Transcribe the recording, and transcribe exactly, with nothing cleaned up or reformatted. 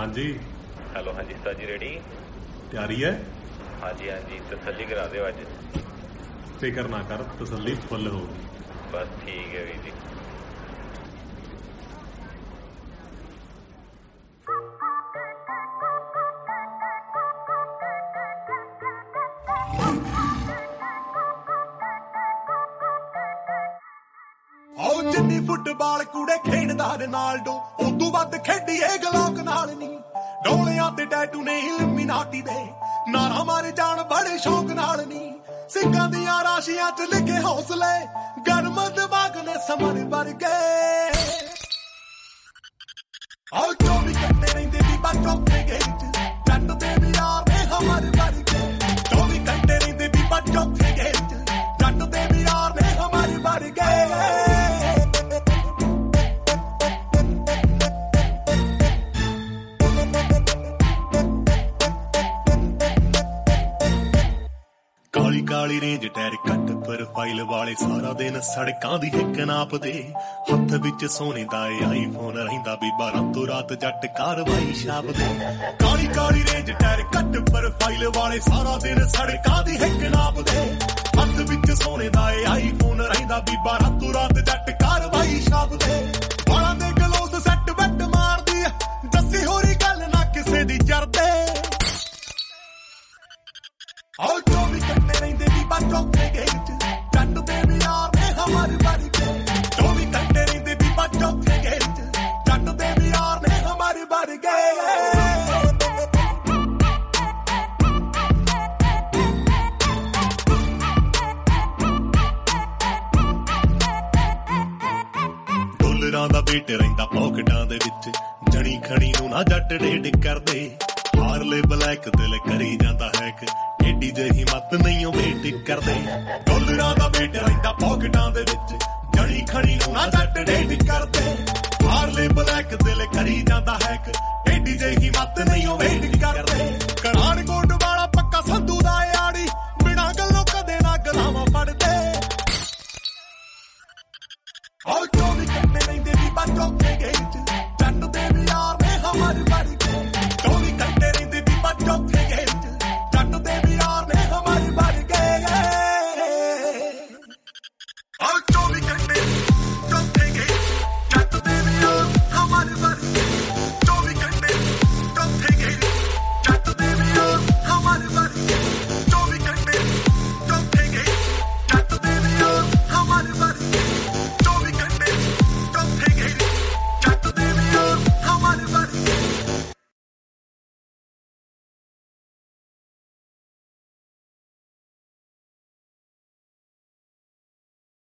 हाँ जी हेलो हाँ जी सर जी रेडी तैयारी है हाँ जी हाँ जी तसल्ली करा दो अज फिक्र ना कर तसल्ली फुल होगी बस ठीक है वीर जी ਜਿੰਨੀ ਫੁੱਟਬਾਲ ਕੂੜੇ ਖੇਡਦਾ ਰੋਨਾਲਡੋ ਉਦੋਂ ਵੱਧ ਖੇਡੀਏ ਗਲੋਕ ਨਾਲ ਨਹੀਂ ਡੋਲਿਆਂ ਤੇ ਟੈਟੂ ਨੇ ਇਲੂਮੀਨਾਟੀ ਦੇ ਨਾਰਾ ਮਾਰੇ ਜਾਣ ਬੜੇ ਸ਼ੌਕ ਨਾਲ ਨਹੀਂ ਸਿੰਘਾਂ ਦੀਆਂ ਰਾਸ਼ੀਆਂ ਚ ਲਿਖੇ ਹੌਸਲੇ ਗਰਮ ਦਿਮਾਗ ਨੇ ਸਮਰ ਵਰਗੇ ਆਓ ਚੌਵੀ ਘੰਟੇ ਰਹਿੰਦੇ ਵੀ ਬਾਟੋ ਤੇ ਗੇਟ ਜੱਟ ਦੇ ਵੀ ਯਾਰ ਨੇ ਹਮਾਰੇ ਵਰਗੇ ਚੌਵੀ ਘੰਟੇ ਰਹਿੰਦੇ ਵੀ ਬਾਟੋ ਤੇ ਗੇਟ ਜੱਟ ਦੇ ਵੀ ਯਾਰ ਨੇ ਹਮਾਰੇ ਵਰਗੇ ਕਾਲੀ ਰੇਂਜ ਟਾਇਰ ਕੱਟ ਪ੍ਰੋਫਾਈਲ ਵਾਲੇ ਸਾਰਾ ਦਿਨ ਸੜਕਾਂ ਦੀ ਹਿੱਕ ਨਾਪਦੇ ਹੱਥ ਵਿੱਚ ਸੋਨੇ ਦਾ ਆਈਫੋਨ ਰਹਿੰਦਾ ਬੀਬਾ ਰਾਤੋਂ ਰਾਤ ਜੱਟ ਕਾਰਵਾਈ ਛਾਪਦੇ ਕਾਲੀ ਕਾਲੀ ਰੇਂਜ ਟਾਇਰ ਕੱਟ ਪ੍ਰੋਫਾਈਲ ਵਾਲੇ ਸਾਰਾ ਦਿਨ ਸੜਕਾਂ ਦੀ ਹਿੱਕ ਨਾਪਦੇ ਹੱਥ ਵਿੱਚ ਸੋਨੇ ਦਾ ਆਈਫੋਨ ਰਹਿੰਦਾ ਬੀਬਾ ਰਾਤੋਂ ਰਾਤ ਜੱਟ ਕਾਰਵਾਈ ਛਾਪਦੇ ਵਾਲਾਂ ਦੇ ਗਲੋਸ ਸੈੱਟ ਬੱਟ ਮਾਰਦੀ ਦੱਸੀ ਹੋਰੀ ਗੱਲ ਨਾ ਕਿਸੇ ਦੀ ਜਰਦੇ ਆਓ ਚੌਵੀ ਘੰਟੇ ਰਹਿੰਦੇ ਵੀ ਬਾਟੋ ਤੇ ਗੇਟ ਜੱਟ ਦੇ ਵੀ ਯਾਰ ਨੇ ਹਮਾਰੇ ਵਰਗੇ ਚੌਵੀ ਘੰਟੇ ਰਹਿੰਦੇ ਵੀ ਬਾਟੋ ਤੇ ਗੇਟ ਜੱਟ ਦੇ ਵੀ ਯਾਰ ਨੇ ਹਮਾਰੇ ਵਰਗੇ ਡਾਲਰਾਂ ਦਾ ਵੇਟ ਰਹਿੰਦਾ ਪੌਕਟਾਂ ਦੇ ਵਿੱਚ ਜਣੀ ਖਣੀ ਨੂੰ ਨਾ ਜੱਟ ਡੇਟ ਕਰਦੇ ਹਾਰਲੇ ਬਲੈਕ ਦਿਲ ਕਰੀ ਜਾਂਦਾ ਹੈ ਕਿ ਏਡੀ ਜਿਹੀ ਮੱਤ ਨਹੀਂ ਉਹ ਵੇਟ ਕਰਦੇ ਡਾਲਰਾਂ ਦਾ ਵੇਟ ਰਹਿੰਦਾ ਪੌਕਟਾਂ ਦੇ ਵਿੱਚ ਜਣੀ ਖਣੀ ਨੂੰ ਨਾ ਜੱਟ ਡੇ